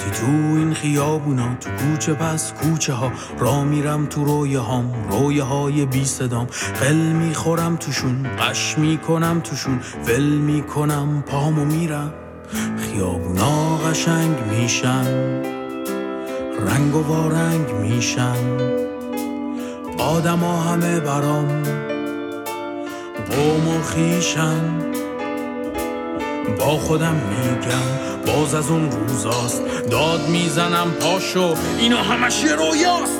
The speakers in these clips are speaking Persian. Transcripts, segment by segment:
وقتی تو این خیابونا، تو کوچه پس کوچه ها، را میرم تو رویه های بی صدام، قل میخورم توشون، قش میکنم توشون، ول میکنم پامو میرم. خیابونا قشنگ میشن، رنگ و وارنگ میشن، آدم ها همه برام قوم و خیشن. با خودم میگم باز از اون روزاست، داد میزنم پاشو اینا همش یه رویاست.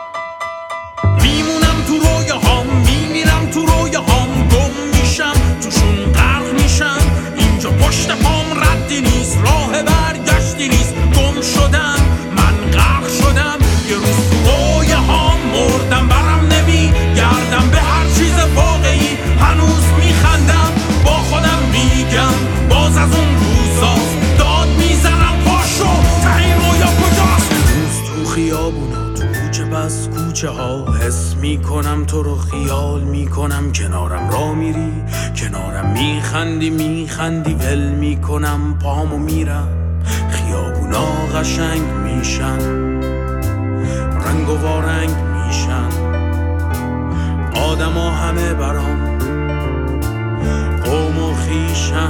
میمونم تو رویه هام، میمیرم تو رویه هام، گم میشم توشون، غرق میشم. اینجا پشت پام ردی نیست، راه برگشتی نیست، گم شدم من، غرق شدم. یه روز تو رویه هام مردم، برم نمیگردم به هر چیز واقعی، هنوز میخندم. با خودم میگم باز از اون روزاست، داد میزنم پاشو ته این رویا کجاست. روز تو خیابونا، تو کوچه پس کوچه ها، حس میکنم تو رو، خیال میکنم کنارم را میری، کنارم میخندی، ول میکنم پامو میرم. خیابونا قشنگ میشن، رنگ و وارنگ میشن، آدم ها همه برام قوم و خیشن.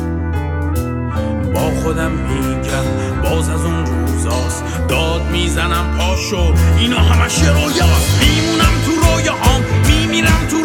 با خودم میگم باز از اون روزاست، داد میزنم پاشو اینا همش یه رویاست. میمونم تو رویه هام، میمیرم تو